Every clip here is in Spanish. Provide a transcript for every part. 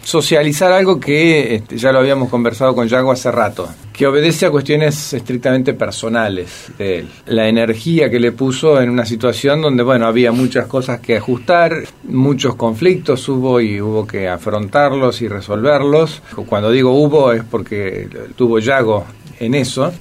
socializar algo que ya lo habíamos conversado con Yago hace rato, que obedece a cuestiones estrictamente personales de él. La energía que le puso en una situación donde, bueno, había muchas cosas que ajustar, muchos conflictos hubo que afrontarlos y resolverlos. Cuando digo hubo es porque tuvo Yago en eso,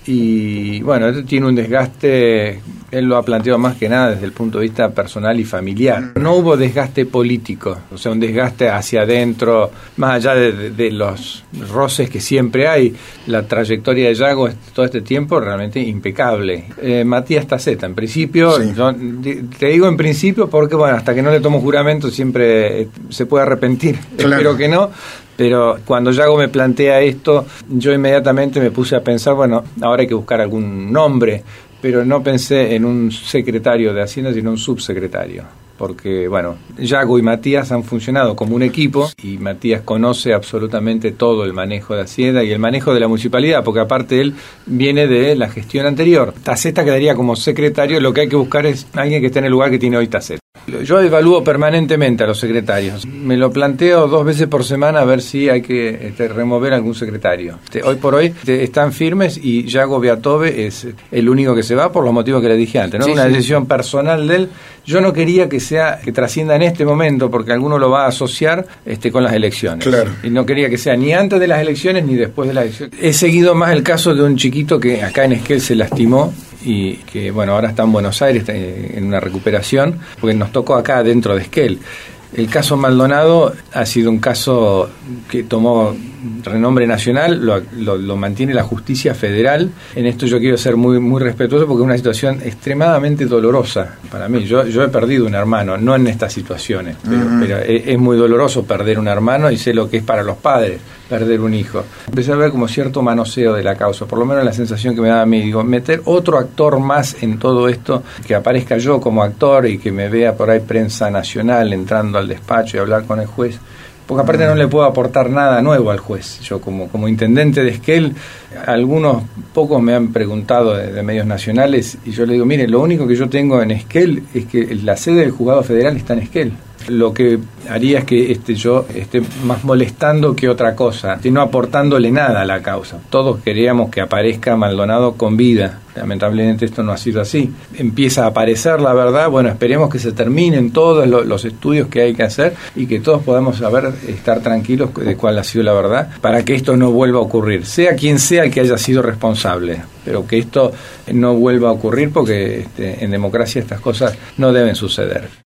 y bueno, tiene un desgaste, él lo ha planteado más que nada desde el punto de vista personal y familiar. No hubo desgaste político, o sea, un desgaste hacia adentro, más allá de los roces que siempre hay. La trayectoria de Yago todo este tiempo realmente impecable. Matías Taceta, en principio, sí. Yo te digo en principio porque, bueno, hasta que no le tomo juramento siempre se puede arrepentir, claro. Espero que no. Pero cuando Yago me plantea esto, yo inmediatamente me puse a pensar, bueno, ahora hay que buscar algún nombre, pero no pensé en un secretario de Hacienda, sino un subsecretario. Porque, bueno, Yago y Matías han funcionado como un equipo y Matías conoce absolutamente todo el manejo de Hacienda y el manejo de la municipalidad, porque aparte él viene de la gestión anterior. Taceta quedaría como secretario, lo que hay que buscar es alguien que esté en el lugar que tiene hoy Taceta. Yo evalúo permanentemente a los secretarios. Me lo planteo 2 veces por semana a ver si hay que remover algún secretario. Hoy por hoy están firmes y Yago Beatove es el único que se va por los motivos que le dije antes, ¿no? Sí, una decisión personal de él. Yo no quería que trascienda en este momento porque alguno lo va a asociar con las elecciones. Claro. Y no quería que sea ni antes de las elecciones ni después de las elecciones. He seguido más el caso de un chiquito que acá en Esquel se lastimó y que, bueno, ahora está en Buenos Aires en una recuperación, porque nos tocó acá dentro de Esquel. El caso Maldonado ha sido un caso que tomó renombre nacional, lo mantiene la justicia federal. En esto yo quiero ser muy, muy respetuoso porque es una situación extremadamente dolorosa para mí. Yo he perdido un hermano, no en estas situaciones, pero es muy doloroso perder un hermano y sé lo que es para los padres perder un hijo. Empecé a ver como cierto manoseo de la causa, por lo menos la sensación que me daba a mí, digo, meter otro actor más en todo esto, que aparezca yo como actor y que me vea por ahí prensa nacional entrando al despacho y hablar con el juez, porque aparte no le puedo aportar nada nuevo al juez. Yo como intendente de Esquel, algunos pocos me han preguntado de medios nacionales y yo le digo, mire, lo único que yo tengo en Esquel es que la sede del juzgado federal está en Esquel. Lo que haría es que yo esté más molestando que otra cosa, no aportándole nada a la causa. Todos queríamos que aparezca Maldonado con vida. Lamentablemente esto no ha sido así. Empieza a aparecer la verdad. Bueno, esperemos que se terminen todos los estudios que hay que hacer y que todos podamos estar tranquilos de cuál ha sido la verdad, para que esto no vuelva a ocurrir, sea quien sea el que haya sido responsable, pero que esto no vuelva a ocurrir, porque en democracia estas cosas no deben suceder.